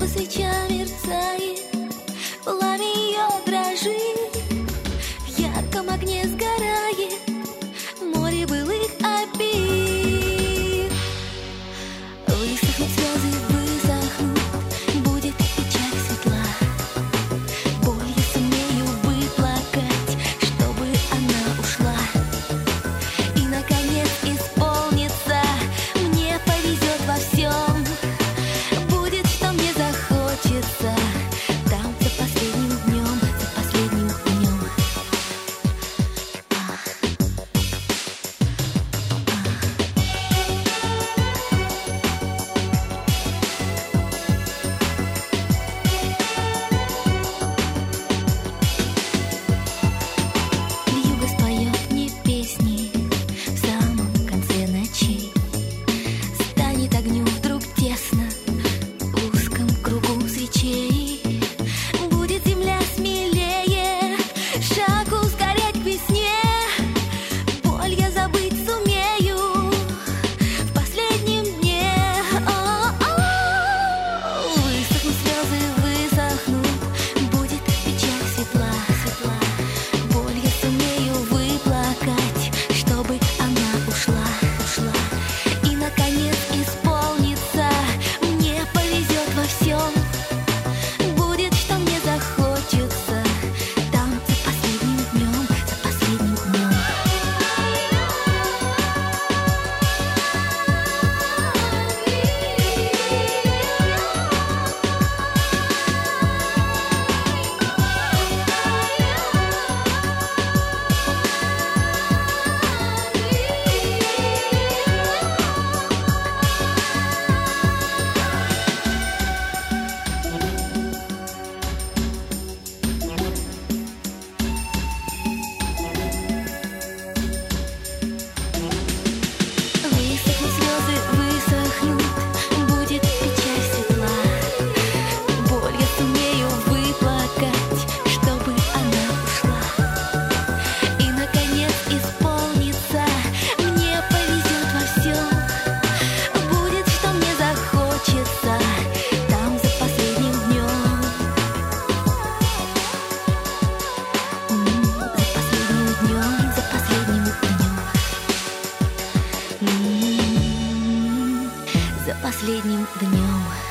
свеча мерцает, пламя ее дрожит, в ярком огне сгорает море былых обид. Высохнут слезы, высохнут, будет печаль светла. Боль я сумею выплакать, чтобы она ушла. И, наконец, исполнится, мне повезет во всем. Будет, что мне захочется, там за последним днем, за последним днем. Вьюга споет мне песни в самом конце ночи. Станет огню вдруг тесно в узком кругу свечей. Будет земля смелее, шаг ускорять к весне. Боль я забыть сумею в последнем дне. Высохнут слезы, высохнут, будет печаль светла. Боль я сумею выплакать, чтобы она ушла. И, наконец, исполнится, мне повезет во всем. Будет, что мне захочется, там за последним днем, за последним днем. Высохнут слезы, высохнут, будет печаль светла. Боль я сумею выплакать, чтобы она ушла. И, наконец, исполнится, мне повезет во всем. Будет, что мне захочется, там за последним днем. За последним днем, за последним днем. За последним днем.